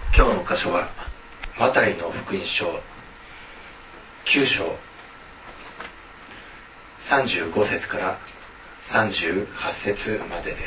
今日の箇所はマタイの福音書9章35節から38節までです。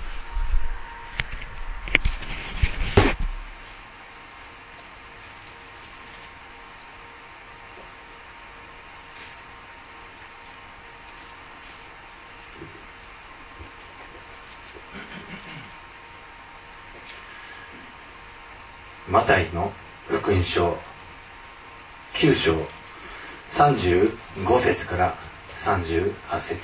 マタイの福音書9章35節から38節。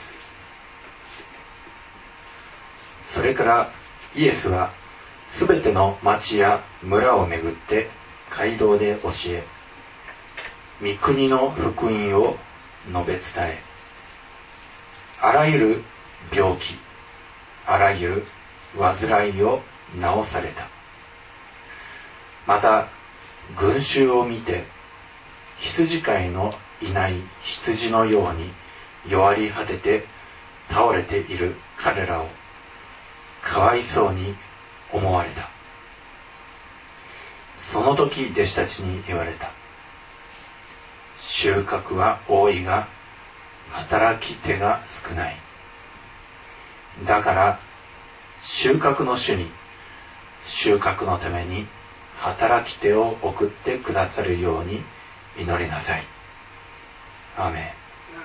それからイエスはすべての町や村を巡って街道で教え、御国の福音を述べ伝え、あらゆる病気、あらゆる患いを治された。また群衆を見て、羊飼いのいない羊のように弱り果てて倒れている彼らをかわいそうに思われた。その時弟子たちに言われた。収穫は多いが働き手が少ない。だから収穫の主に収穫のために働き手を送ってくださるように祈りなさい。アーメ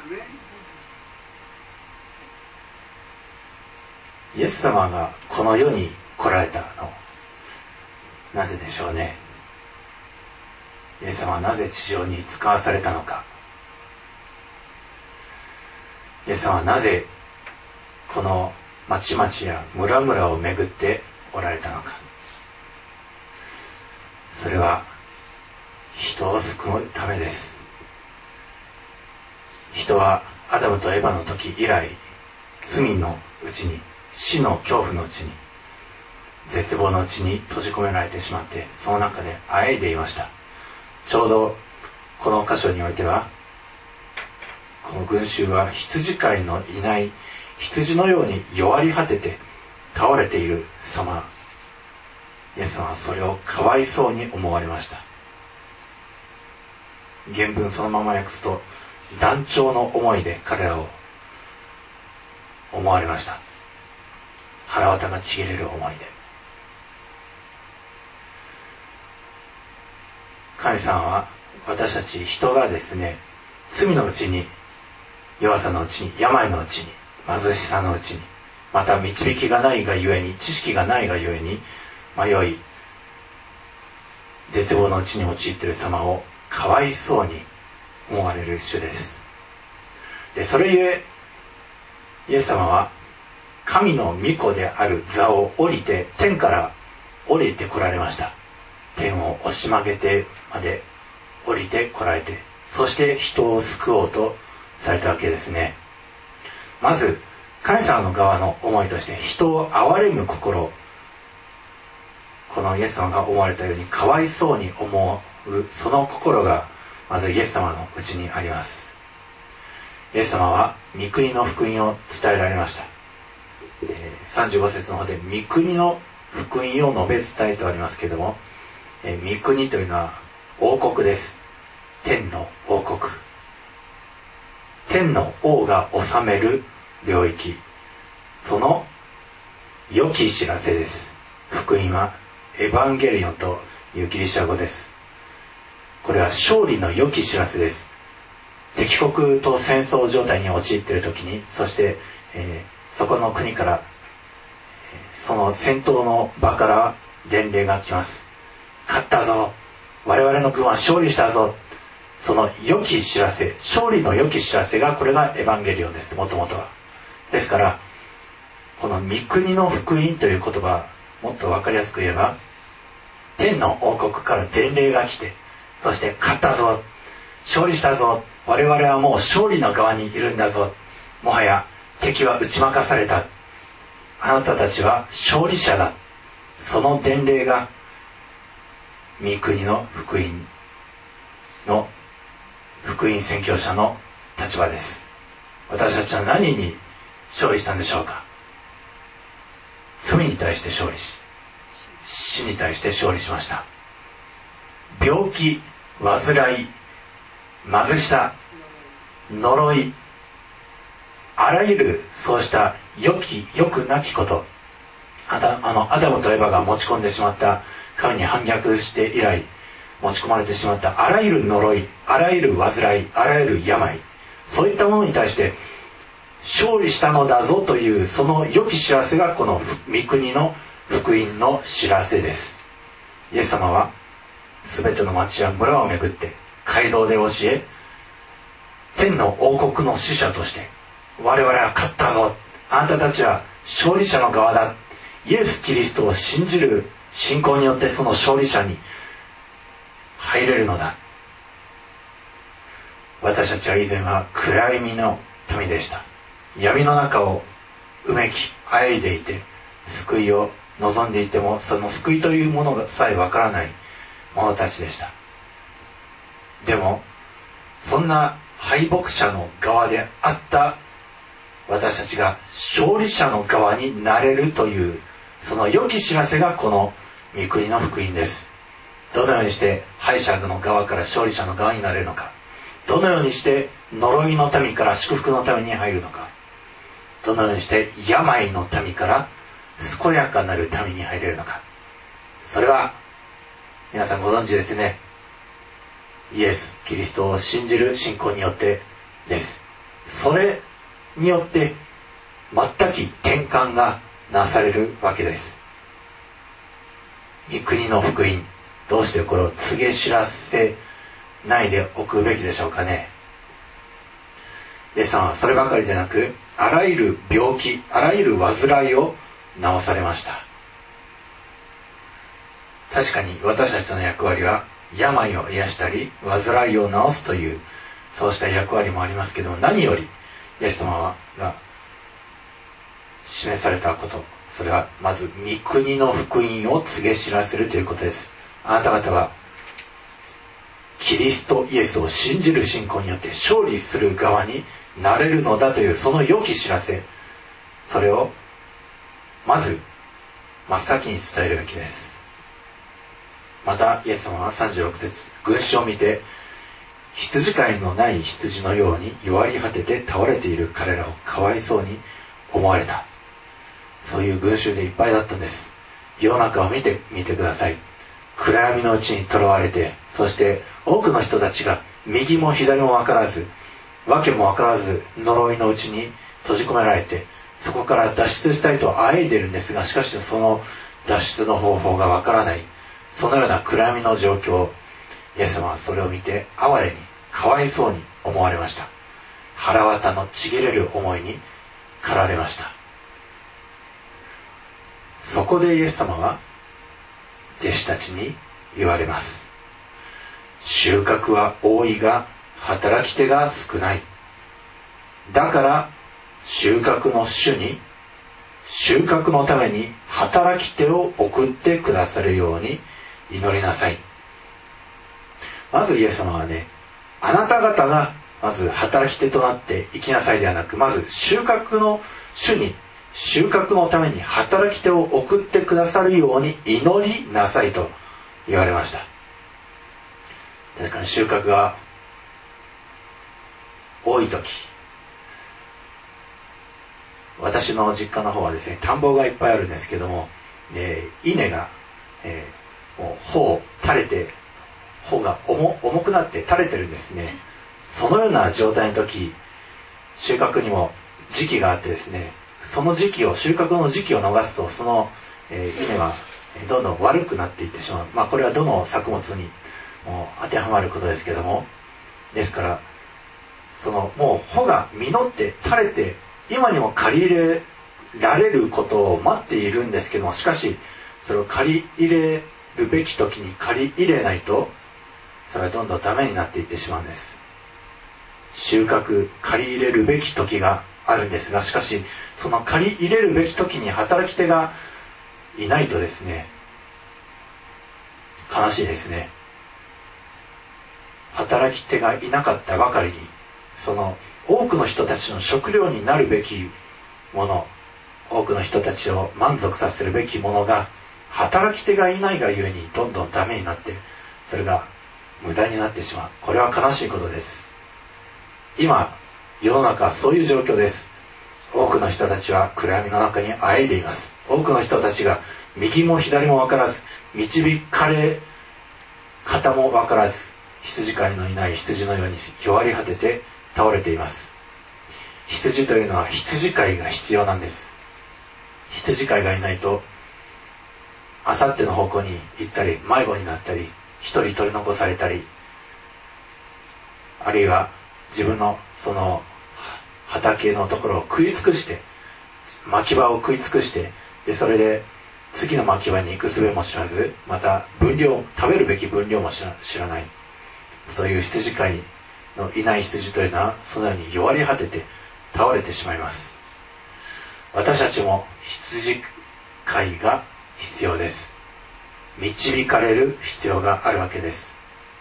ン。イエス様がこの世に来られたの、なぜでしょうね。イエス様はなぜ地上に使わされたのか。イエス様はなぜこの町々や村々を巡っておられたのか。それは人を救うためです。人はアダムとエバの時以来、罪のうちに、死の恐怖のうちに、絶望のうちに閉じ込められてしまって、その中であえいでいました。ちょうどこの箇所においては、この群衆は羊飼いのいない羊のように弱り果てて倒れている様、イエス様はそれをかわいそうに思われました。原文そのまま訳すと、断腸の思いで彼らを思われました。腹渡がちぎれる思いで。神様は私たち人がですね、罪のうちに、弱さのうちに、病のうちに、貧しさのうちに、また導きがないがゆえに、知識がないがゆえに迷い、絶望のうちに陥っている様をかわいそうに思われる主です。で、それゆえイエス様は神の御子である座を降りて、天から降りて来られました。天を押し曲げてまで降りて来られて、そして人を救おうとされたわけですね。まず神様の側の思いとして、人を憐れむ心、このイエス様が思われたようにかわいそうに思う、その心がまずイエス様のうちにあります。イエス様は御国の福音を伝えられました。35節の方で御国の福音を述べ伝えとありますけれども、御国というのは王国です。天の王国、天の王が治める領域、その良き知らせです。福音はエヴァンゲリオンというギリシャ語です。これは勝利の良き知らせです。敵国と戦争状態に陥っている時に、そして、そこの国から、その戦闘の場から伝令が来ます。勝ったぞ、我々の軍は勝利したぞ。その良き知らせ、勝利の良き知らせが、これがエヴァンゲリオンです。もともとは。ですからこの御国の福音という言葉、もっと分かりやすく言えば、天の王国から伝令が来て、そして勝ったぞ、勝利したぞ、我々はもう勝利の側にいるんだぞ、もはや敵は打ち負かされた、あなたたちは勝利者だ、その伝令が御国の福音の福音宣教者の立場です。私たちは何に勝利したんでしょうか。罪に対して勝利し、 死に対して勝利しました。病気、患い、貧しさ、呪い、あらゆるそうした良くなきこと、アダムとエバが持ち込んでしまった神に反逆して以来持ち込まれてしまったあらゆる呪い、あらゆる患い、あらゆる病、そういったものに対して勝利したのだぞというその良き知らせがこの御国の福音の知らせです。イエス様は全ての町や村を巡って街道で教え、天の王国の使者として我々は勝ったぞ、あなたたちは勝利者の側だ、イエス・キリストを信じる信仰によってその勝利者に入れるのだ。私たちは以前は暗闇の民でした。闇の中をうめきあえいでいて、救いを望んでいてもその救いというものさえわからない者たちでした。でもそんな敗北者の側であった私たちが勝利者の側になれるというその良き知らせがこの御国の福音です。どのようにして敗者の側から勝利者の側になれるのか、どのようにして呪いの民から祝福の民に入るのか、どのようにして病の民から健やかなる民に入れるのか、それは皆さんご存知ですね。イエス・キリストを信じる信仰によってです。それによって全き転換がなされるわけです。御国の福音、どうしてこれを告げ知らせないでおくべきでしょうかね。イエス様はそればかりでなく、あらゆる病気、あらゆる患いを治されました。確かに私たちの役割は病を癒したり患いを治すというそうした役割もありますけども、何よりイエス様が示されたこと、それはまず御国の福音を告げ知らせるということです。あなた方はキリストイエスを信じる信仰によって勝利する側になれるのだというその良き知らせ、それをまず真っ先に伝えるべきです。またイエス様は36節、群衆を見て羊飼いのない羊のように弱り果てて倒れている彼らをかわいそうに思われた。そういう群衆でいっぱいだったんです。世の中を見てみてください。暗闇のうちに囚われて、そして多くの人たちが右も左も分からず、訳も分からず呪いのうちに閉じ込められて、そこから脱出したいとあえいでいるんですが、しかしその脱出の方法が分からない、そのような暗闇の状況、イエス様はそれを見て哀れにかわいそうに思われました。腹渡のちぎれる思いに駆られました。そこでイエス様は弟子たちに言われます。収穫は多いが働き手が少ない。だから収穫の主に収穫のために働き手を送ってくださるように祈りなさい。まずイエス様はね、あなた方がまず働き手となって生きなさいではなく、まず収穫の主に収穫のために働き手を送ってくださるように祈りなさいと言われました。確かに収穫が多い時、私の実家の方はですね、田んぼがいっぱいあるんですけども、稲が、もう穂を垂れて、穂が重くなって垂れてるんですね。そのような状態の時、収穫にも時期があってですね、その時期を、収穫の時期を逃すと、その、稲はどんどん悪くなっていってしまう。まあこれはどの作物にも当てはまることですけども、ですからそのもう穂が実って垂れて今にも借り入れられることを待っているんですけども、しかしそれを借り入れるべき時に借り入れないと、それはどんどんダメになっていってしまうんです。収穫、借り入れるべき時があるんですが、しかしその借り入れるべき時に働き手がいないとですね、悲しいですね。働き手がいなかったばかりに、その多くの人たちの食料になるべきもの、多くの人たちを満足させるべきものが働き手がいないがゆえにどんどんダメになって、それが無駄になってしまう。これは悲しいことです。今世の中はそういう状況です。多くの人たちは暗闇の中にあえいでいます。多くの人たちが右も左も分からず、導かれ方も分からず、羊飼いのいない羊のように弱り果てて倒れています。羊というのは羊飼いが必要なんです。羊飼いがいないと、あさっての方向に行ったり、迷子になったり、一人取り残されたり、あるいは自分のその畑のところを食い尽くして、牧場を食い尽くして、でそれで次の牧場に行く術も知らず、また食べるべき分量も知らない、そういう羊飼いのいない羊というのはそのように弱り果てて倒れてしまいます。私たちも羊飼いが必要です。導かれる必要があるわけです。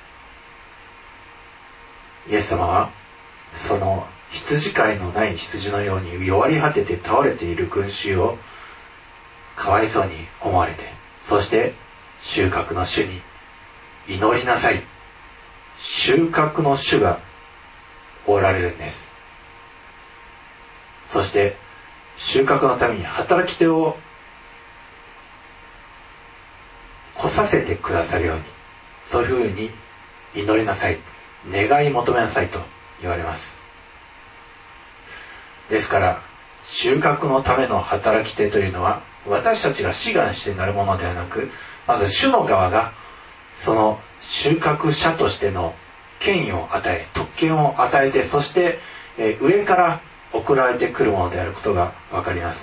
イエス様はその羊飼いのない羊のように弱り果てて倒れている群衆をかわいそうに思われて、そして収穫の主に祈りなさい、収穫の主がおられるんです。そして収穫のために働き手を来させてくださるように、そういうふうに祈りなさい、願い求めなさいと言われます。ですから収穫のための働き手というのは、私たちが志願してなるものではなく、まず主の側がその収穫者としての権威を与え、特権を与えて、そして上から送られてくるものであることが分かります。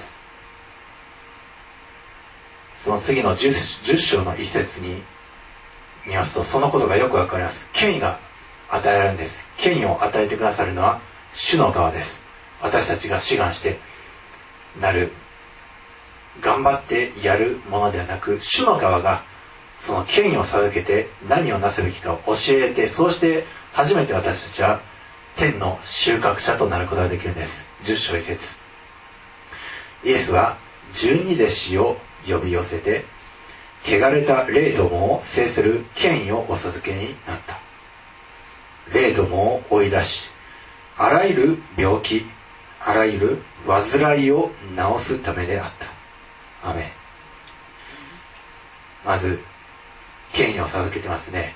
その次の 10章の一節に見ますと、そのことがよく分かります。権威が与えられるんです。権威を与えてくださるのは主の側です。私たちが志願してなる、頑張ってやるものではなく、主の側がその権威を授けて何をなすべきかを教えて、そうして初めて私たちは天の収穫者となることができるんです。10章1節、イエスは12弟子を呼び寄せて、汚れた霊どもを制する権威をお授けになった。霊どもを追い出し、あらゆる病気、あらゆる患いを治すためであった。アメン。まず権威を授けてますね。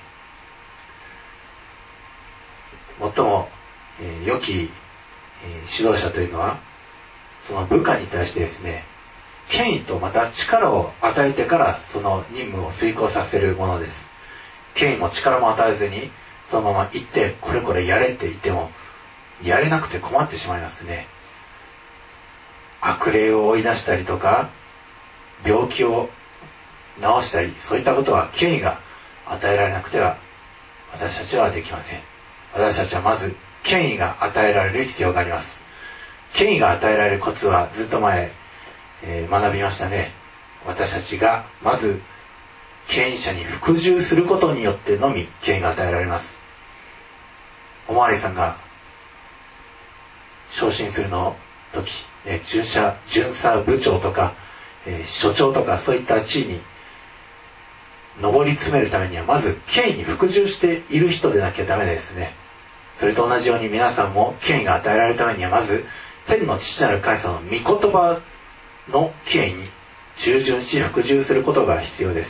最も良き指導者というのは、その部下に対してですね、権威とまた力を与えてからその任務を遂行させるものです。権威も力も与えずにそのまま行ってこれこれやれって言ってもやれなくて困ってしまいますね。悪霊を追い出したりとか、病気を治したり、そういったことは権威が与えられなくては私たちはできません。私たちはまず権威が与えられる必要があります。権威が与えられるコツはずっと前、学びましたね。私たちがまず権威者に服従することによってのみ権威が与えられます。おまわりさんが昇進するの時、巡査部長とか、所長とか、そういった地位に上り詰めるためにはまず権威に服従している人でなきゃダメですね。それと同じように皆さんも権威が与えられるためにはまず天の父なる神様の御言葉の権威に従順し服従することが必要です。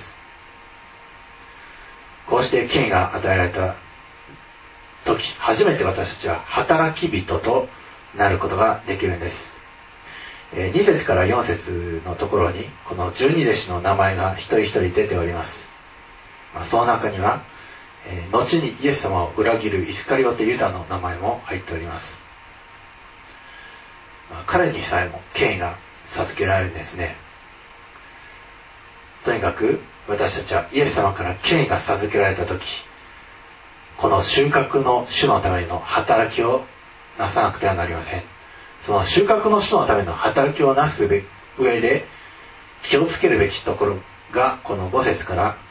こうして権威が与えられた時、初めて私たちは働き人となることができるんです。2節から4節のところにこの12弟子の名前が一人一人出ております。その中には後にイエス様を裏切るイスカリオテユダの名前も入っております。彼にさえも権威が授けられるんですね。とにかく私たちはイエス様から権威が授けられた時、この収穫の主のための働きをなさなくてはなりません。その収穫の主のための働きをなす上で気をつけるべきところがこの5節から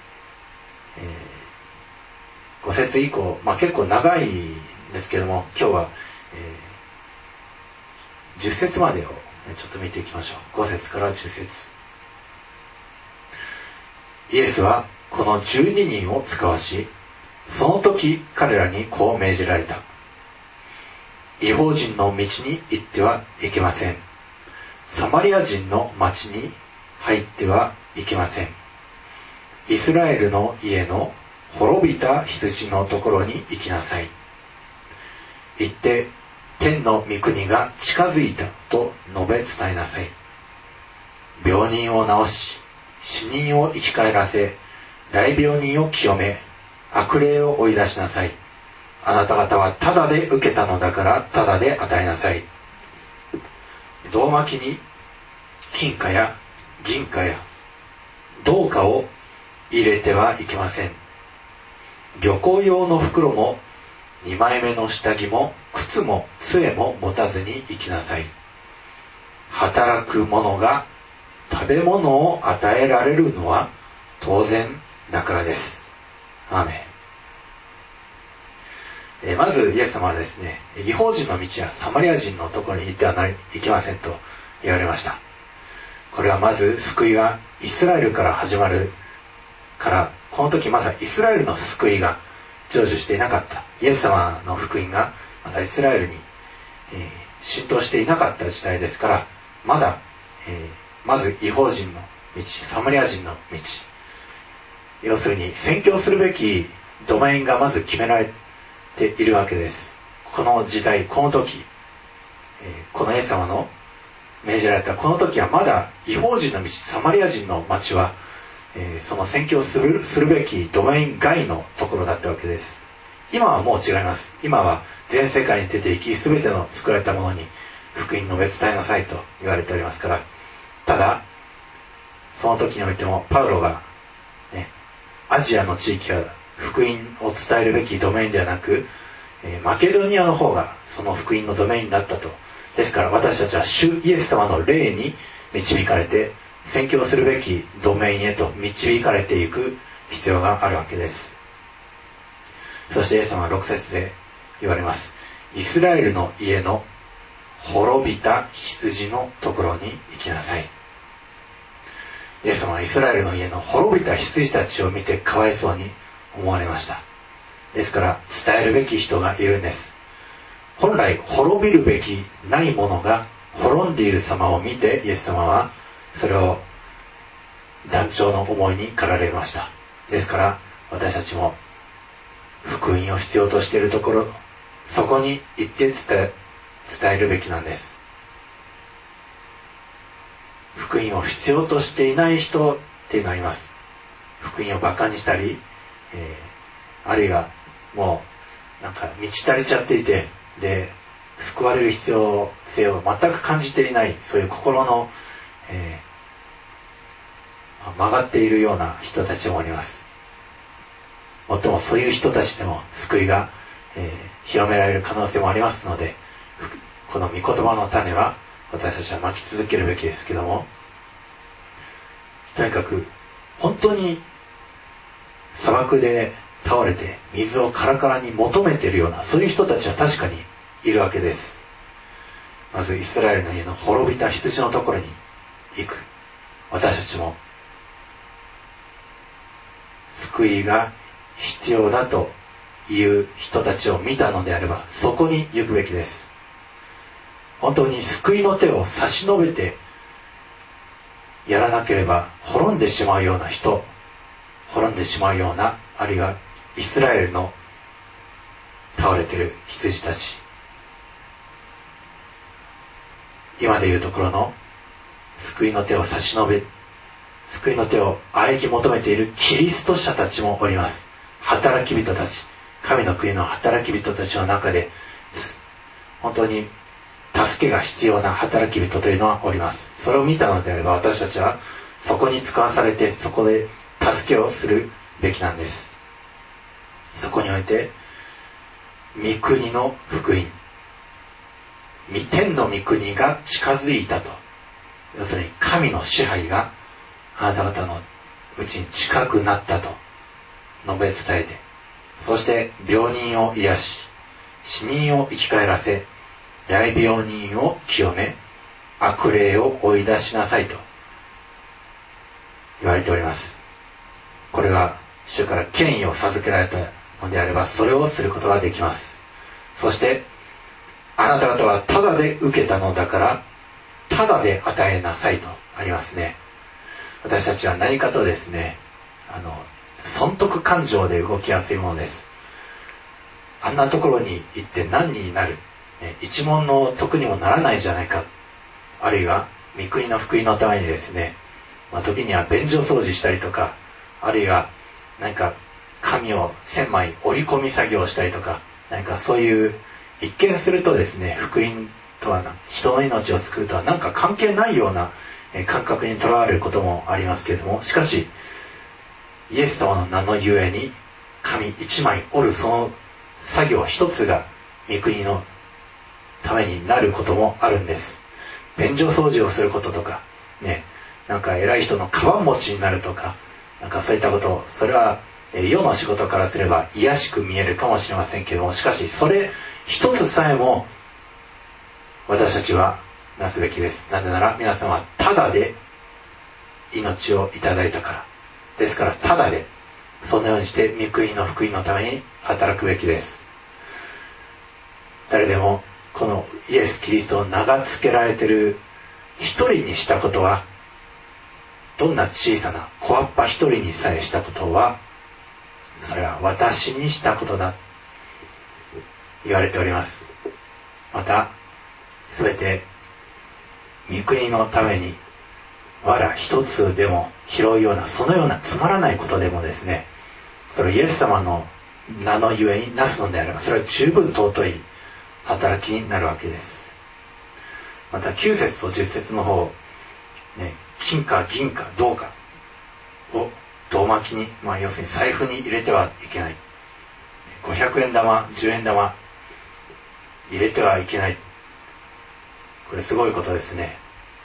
、5節以降、結構長いんですけども、今日は、10節までをちょっと見ていきましょう。5節から10節。 イエスはこの12人を使わし、その時彼らにこう命じられた。異邦人の道に行ってはいけません。サマリア人の町に入ってはいけません。イスラエルの家の滅びた羊のところに行きなさい。行って天の御国が近づいたと述べ伝えなさい。病人を治し、死人を生き返らせ、大病人を清め、悪霊を追い出しなさい。あなた方はただで受けたのだからただで与えなさい。胴巻きに金貨や銀貨や銅貨を入れてはいけません。旅行用の袋も2枚目の下着も靴も杖も持たずに行きなさい。働く者が食べ物を与えられるのは当然だからです。アーメン。まずイエス様はですね、異邦人の道やサマリア人のところに行ってはいけませんと言われました。これはまず救いがイスラエルから始まるから、この時まだイスラエルの救いが成就していなかった。イエス様の福音がまだイスラエルに、浸透していなかった時代ですから、まだ、まず異邦人の道、サマリア人の道、要するに宣教するべきドメインがまず決められているわけです。この時代、この時、このイエス様の命じられたこの時はまだ異邦人の道、サマリア人の町は、その宣教するべきドメイン外のところだったわけです。今はもう違います。今は全世界に出て行き、全ての作られたものに福音述べ伝えなさいと言われておりますから、ただその時においてもパウロが、ね、アジアの地域は福音を伝えるべきドメインではなく、マケドニアの方がその福音のドメインだったと。ですから私たちは主イエス様の霊に導かれて宣教するべきドメインへと導かれていく必要があるわけです。そしてイエス様は6節で言われます。イスラエルの家の滅びた羊のところに行きなさい。イエス様はイスラエルの家の滅びた羊たちを見てかわいそうに思われました。ですから伝えるべき人がいるんです。本来滅びるべきないものが滅んでいる様を見て、イエス様はそれを断腸の思いに駆られました。ですから私たちも福音を必要としているところ、そこに行って伝えるべきなんです。福音を必要としていない人っていうのがいます。福音を馬鹿にしたり、あるいはもうなんか満ち足りちゃっていて、で救われる必要性を全く感じていない、そういう心の、曲がっているような人たちもおります。もっともそういう人たちでも救いが、広められる可能性もありますので、この御言葉の種は私たちはまき続けるべきですけども、とにかく本当に砂漠で倒れて水をカラカラに求めているような、そういう人たちは確かにいるわけです。まずイスラエルの家の滅びた羊のところに行く。私たちも救いが必要だという人たちを見たのであれば、そこに行くべきです。本当に救いの手を差し伸べてやらなければ滅んでしまうような人、滅んでしまうような、あるいはイスラエルの倒れている羊たち、今でいうところの救いの手を差し伸べ、救いの手を喘ぎ求めているキリスト者たちもおります。働き人たち、神の国の働き人たちの中で本当に助けが必要な働き人というのはおります。それを見たのであれば、私たちはそこに使わされて、そこで助けをするべきなんです。そこにおいて御国の福音、天の御国が近づいたと、要するに神の支配があなた方のうちに近くなったと述べ伝えて、そして病人を癒し、死人を生き返らせ、大病人を清め、悪霊を追い出しなさいと言われております。 これが主から権威を授けられたのであれば、それをすることができます。そしてあなた方はただで受けたのだからただで与えなさいとありますね。私たちは何かとですね、損得感情で動きやすいものです。あんなところに行って何になる、一文の得にもならないじゃないか、あるいは御国の福音のためにですね、時には便所掃除したりとか、あるいは何か紙を1000枚折り込み作業をしたりとか、何かそういう一見するとですね、福音とは人の命を救うとは何か関係ないような感覚にとらわれることもありますけれども、しかしイエス様の名のゆえに紙1枚折るその作業一つが御国のためになることもあるんです。便所掃除をすることとかね、なんか偉い人のカバン持ちになるとか、なんかそういったこと、それは世の仕事からすれば卑しく見えるかもしれませんけども、しかしそれ一つさえも私たちはなすべきです。なぜなら皆様はただで命をいただいたから。ですからただでそのようにして御国の福音のために働くべきです。誰でもこのイエス・キリストを名が付けられている一人にしたことは、どんな小さな小葉っぱ一人にさえしたことは、それは私にしたことだ言われております。またすべて御国のために藁一つでも拾うような、そのようなつまらないことでもですね、それをイエス様の名のゆえになすのであれば、それは十分尊い働きになるわけです。また9節と10節の方、金か銀か銅かを胴巻きに、要するに財布に入れてはいけない、500円玉10円玉入れてはいけない。これすごいことですね。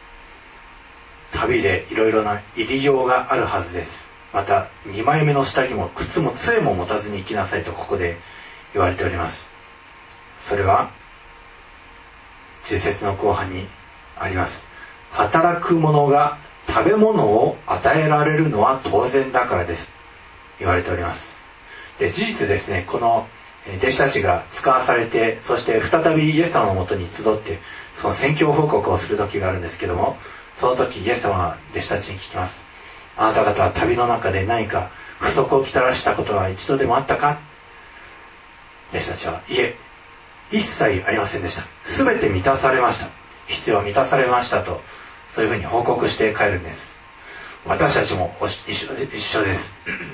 旅でいろいろな入りようがあるはずです。また2枚目の下着も靴も杖も持たずに行きなさいとここで言われております。それは10節の後半にあります。働く者が食べ物を与えられるのは当然だからです言われております。で、事実ですね、この弟子たちが使わされて、そして再びイエス様のもとに集ってその宣教報告をする時があるんですけども、その時イエス様は弟子たちに聞きます。あなた方は旅の中で何か不足をきたらしたことは一度でもあったか。弟子たちは、いえ、一切ありませんでした。すべて満たされました。必要は満たされましたと、そういうふうに報告して帰るんです。私たちも一緒です。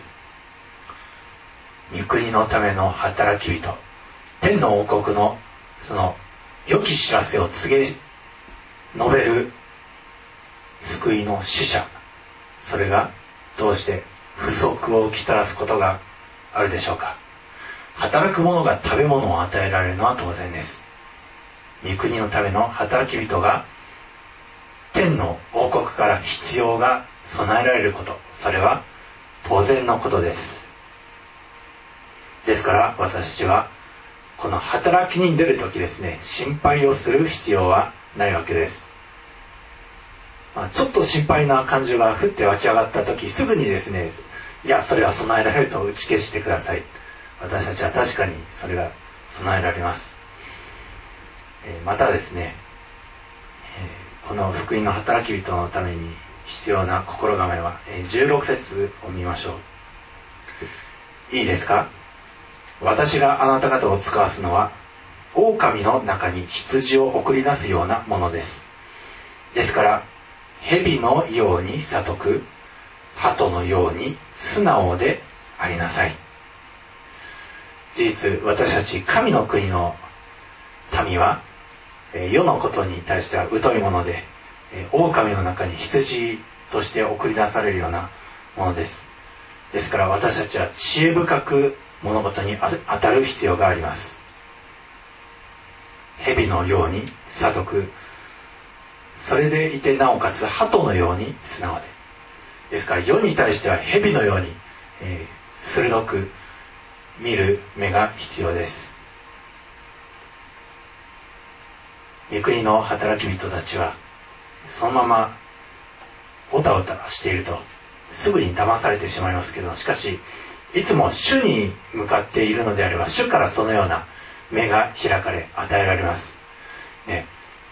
御国のための働き人、天の王国のその良き知らせを告げ述べる救いの使者、それがどうして不足をきたらすことがあるでしょうか。働く者が食べ物を与えられるのは当然です。御国のための働き人が天の王国から必要が備えられること、それは当然のことです。ですから私たちはこの働きに出るときですね、心配をする必要はないわけです。ちょっと心配な感情が降って湧き上がったとき、すぐにですね、いや、それは備えられると打ち消してください。私たちは確かにそれが備えられます。またですね、この福音の働き人のために必要な心構えは、16節を見ましょう。いいですか。私があなた方を使わすのは狼の中に羊を送り出すようなものです。ですから蛇のように聡く、鳩のように素直でありなさい。事実、私たち神の国の民は世のことに対しては疎いもので、狼の中に羊として送り出されるようなものです。ですから私たちは知恵深く物事に当たる必要があります。蛇のように聡く、それでいてなおかつ鳩のように素直で、ですから世に対しては蛇のように、鋭く見る目が必要です。御国の働き人たちはそのままおたおたしているとすぐに騙されてしまいますけど、しかしいつも主に向かっているのであれば、主からそのような目が開かれ与えられます、ね。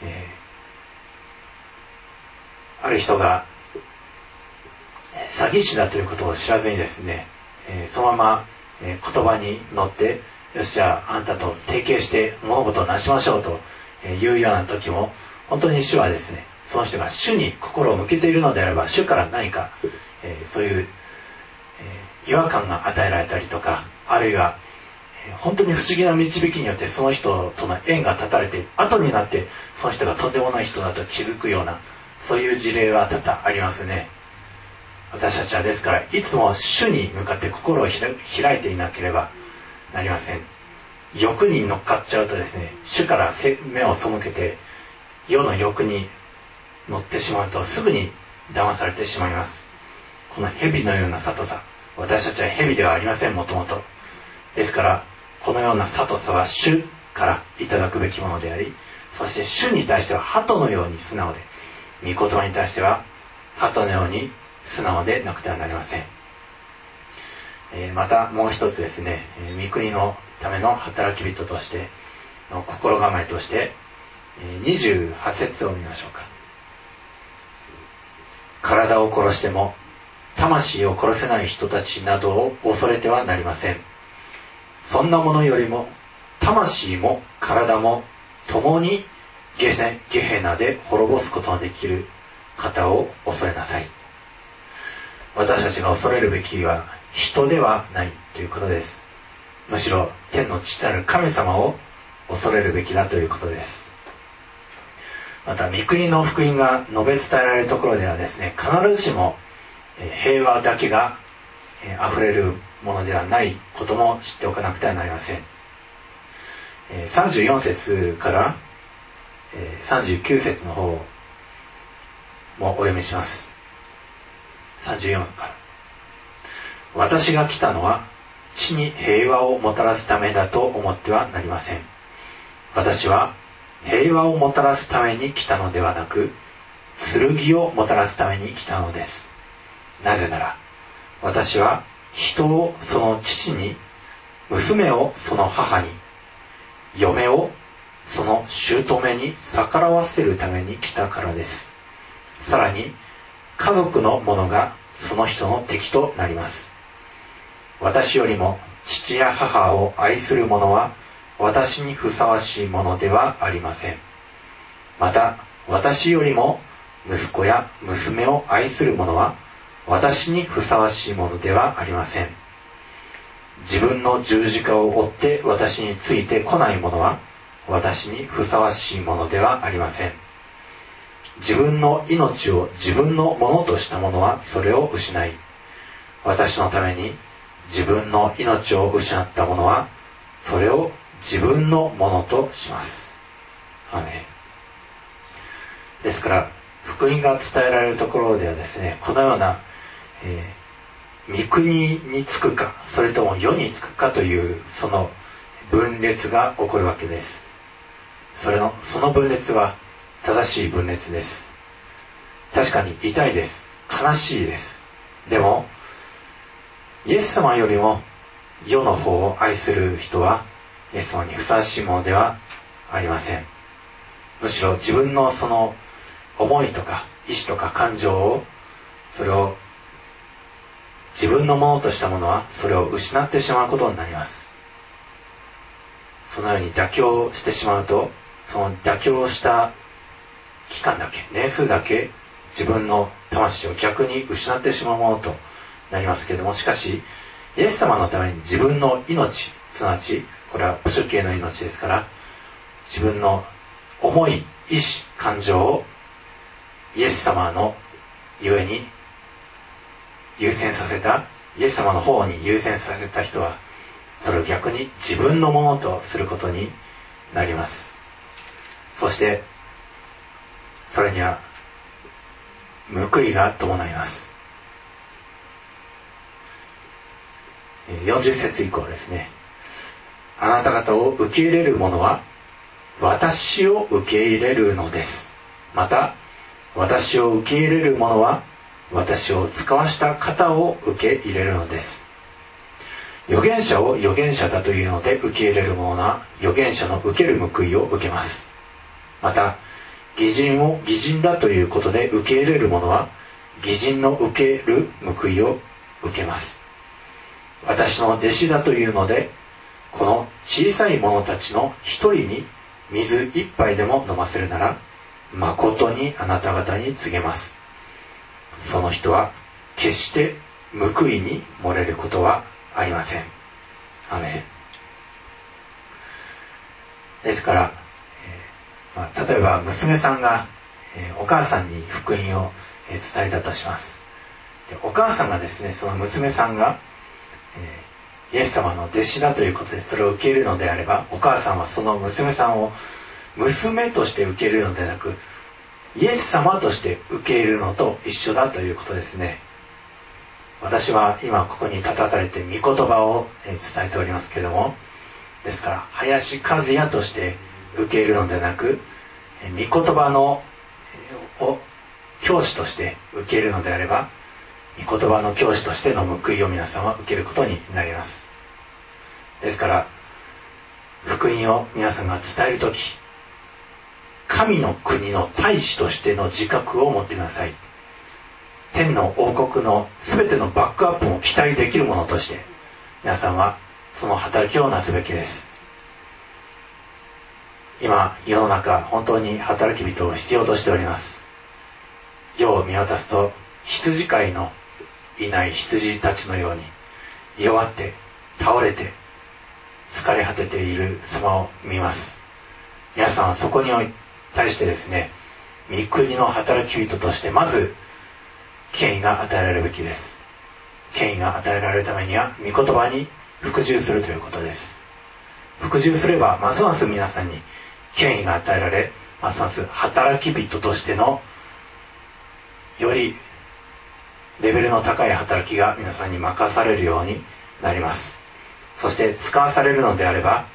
ある人が詐欺師だということを知らずにですね、そのまま言葉に乗って、よしじゃああんたと提携して物事を成しましょうというような時も、本当に主はですね、その人が主に心を向けているのであれば、主から何か、そういう、違和感が与えられたりとか、あるいは、本当に不思議な導きによってその人との縁が断たれて、後になってその人がとんでもない人だと気づくような、そういう事例は多々ありますね。私たちはですから、いつも主に向かって心を開いていなければなりません。欲に乗っかっちゃうとですね、主から目を背けて世の欲に乗ってしまうと、すぐに騙されてしまいます。この蛇のような里さ、私たちは蛇ではありません、もともと。ですからこのような里さは主からいただくべきものであり、そして主に対しては鳩のように素直で、御言葉に対しては鳩のように素直でなくてはなりません。またもう一つですね、御国のための働き人としての心構えとして、28節を見ましょうか。体を殺しても魂を殺せない人たちなどを恐れてはなりません。そんなものよりも魂も体も共にゲヘナで滅ぼすことができる方を恐れなさい。私たちが恐れるべきは人ではないということです。むしろ天の父なる神様を恐れるべきだということです。また御国の福音が述べ伝えられるところではですね、必ずしも平和だけが溢れるものではないことも知っておかなくてはなりません。34節から39節の方もお読みします。34から。私が来たのは地に平和をもたらすためだと思ってはなりません。私は平和をもたらすために来たのではなく、剣をもたらすために来たのです。なぜなら私は人をその父に、娘をその母に、嫁をその姑に逆らわせるために来たからです。さらに家族の者がその人の敵となります。私よりも父や母を愛する者は私にふさわしいものではありません。また私よりも息子や娘を愛する者は私にふさわしいものではありません。自分の十字架を追って私についてこない者は私にふさわしいものではありません。自分の命を自分のものとした者はそれを失い、私のために自分の命を失った者はそれを自分のものとします。アーメン。ですから福音が伝えられるところではですね、このような、御国につくかそれとも世につくかというその分裂が起こるわけです。その分裂は正しい分裂です。確かに痛いです。悲しいです。でもイエス様よりも世の方を愛する人はイエス様にふさわしいものではありません。むしろ自分のその思いとか意志とか感情を、それを自分のものとしたものはそれを失ってしまうことになります。そのように妥協してしまうと、その妥協した期間だけ、年数だけ自分の魂を逆に失ってしまうものとなりますけれども、しかしイエス様のために自分の命、すなわちこれは父子系の命ですから、自分の思い、意志、感情をイエス様のゆえに優先させた、イエス様の方に優先させた人はそれを逆に自分のものとすることになります。そしてそれには報いが伴います。40節以降ですね。あなた方を受け入れる者は私を受け入れるのです。また私を受け入れる者は私を使わした方を受け入れるのです。預言者を預言者だというので受け入れる者は預言者の受ける報いを受けます。また義人を義人だということで受け入れる者は義人の受ける報いを受けます。私の弟子だというのでこの小さい者たちの一人に水一杯でも飲ませるなら誠にあなた方に告げます。その人は決して報いに漏れることはありません。アメン。ですから、例えば娘さんが、お母さんに福音を、伝えたとします。でお母さんがですね、その娘さんが、イエス様の弟子だということでそれを受け入れるのであれば、お母さんはその娘さんを娘として受け入れるのではなくイエス様として受け入れるのと一緒だということですね。私は今ここに立たされて御言葉を伝えておりますけれども、ですから林和也として受け入れるのではなく御言葉の教師として受け入れるのであれば御言葉の教師としての報いを皆さんは受けることになります。ですから福音を皆さんが伝えるとき神の国の大使としての自覚を持ってください。天の王国の全てのバックアップも期待できるものとして皆さんはその働きをなすべきです。今世の中本当に働き人を必要としております。世を見渡すと羊飼いのいない羊たちのように弱って倒れて疲れ果てている様を見ます。皆さんはそこに対してですね、御国の働き人としてまず権威が与えられるべきです。権威が与えられるためには御言葉に服従するということです。服従すればますます皆さんに権威が与えられ、ますます働き人としてのよりレベルの高い働きが皆さんに任されるようになります。そして使わされるのであれば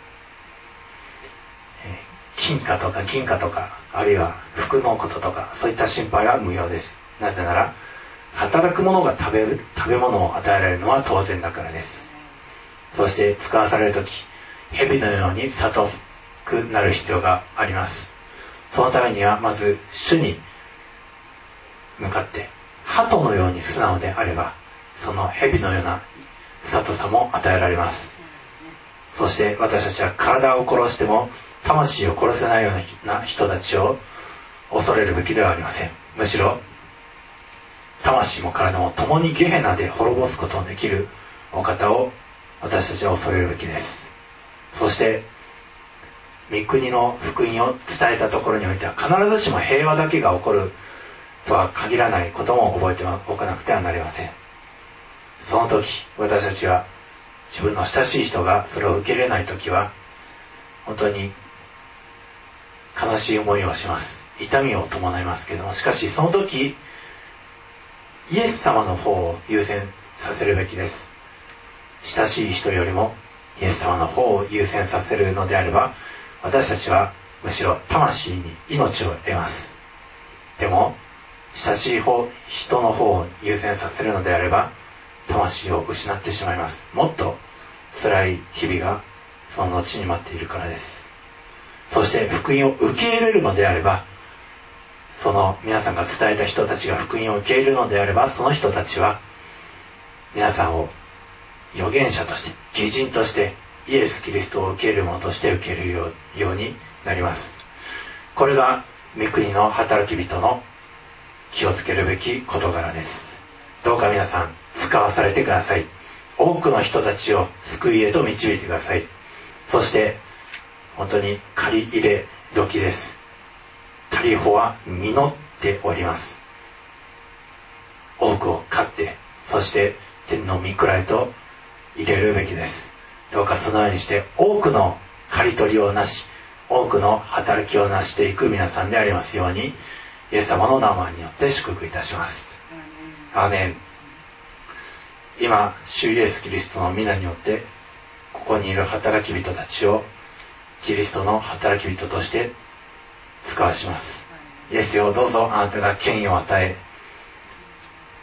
金貨とか銀貨とかあるいは服のこととかそういった心配は無用です。なぜなら働く者が食べ物を与えられるのは当然だからです。そして使わされるとき蛇のように聡くなる必要があります。そのためにはまず主に向かって鳩のように素直であればその蛇のような聡さも与えられます。そして私たちは体を殺しても魂を殺せないような人たちを恐れるべきではありません。むしろ魂も体も共にゲヘナで滅ぼすことのできるお方を私たちは恐れるべきです。そして御国の福音を伝えたところにおいては必ずしも平和だけが起こるとは限らないことも覚えておかなくてはなりません。その時私たちは自分の親しい人がそれを受け入れない時は本当に悲しい思いをします。痛みを伴いますけれども、しかしその時イエス様の方を優先させるべきです。親しい人よりもイエス様の方を優先させるのであれば私たちはむしろ魂に命を得ます。でも親しい人の方を優先させるのであれば魂を失ってしまいます。もっと辛い日々がその後に待っているからです。そして福音を受け入れるのであればその皆さんが伝えた人たちが福音を受け入れるのであればその人たちは皆さんを預言者として義人としてイエス・キリストを受け入れる者として受け入れるようになります。これが御国の働き人の気をつけるべき事柄です。どうか皆さん使わされてください。多くの人たちを救いへと導いてください。そして本当に借り入れ時です。足り穂は実っております。多くを買ってそして天の御蔵へと入れるべきです。どうかそのようにして多くの刈り取りをなし多くの働きをなしていく皆さんでありますようにイエス様の名前によって祝福いたします。アーメン。今主イエスキリストの皆によってここにいる働き人たちをキリストの働き人として使わします。イエスよどうぞあなたが権威を与え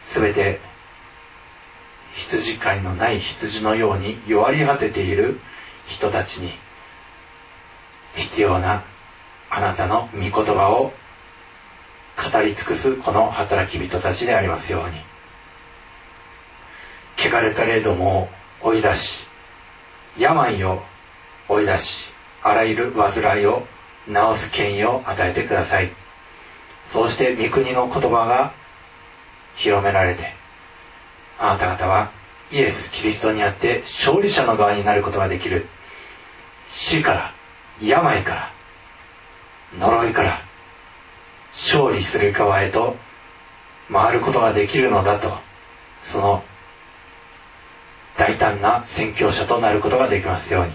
すべて羊飼いのない羊のように弱り果てている人たちに必要なあなたの御言葉を語り尽くすこの働き人たちでありますように、汚れた霊どもを追い出し、病を追い出し、あらゆる患いを治す権威を与えてください。そうして御国の言葉が広められて、あなた方はイエス・キリストにあって勝利者の側になることができる。死から病から呪いから勝利する側へと回ることができるのだと、その大胆な宣教者となることができますように、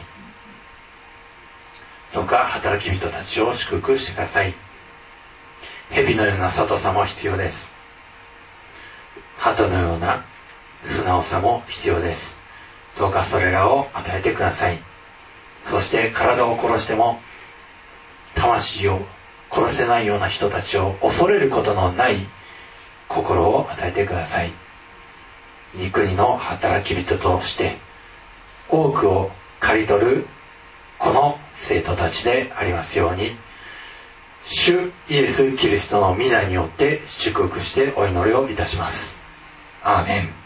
どうか働き人たちを祝福してください。蛇のような里さも必要です。鳩のような素直さも必要です。どうかそれらを与えてください。そして体を殺しても魂を殺せないような人たちを恐れることのない心を与えてください。御国の働き人として多くを刈り取るこの生徒たちでありますように、主イエス・キリストの御名によって祝福してお祈りをいたします。アーメン。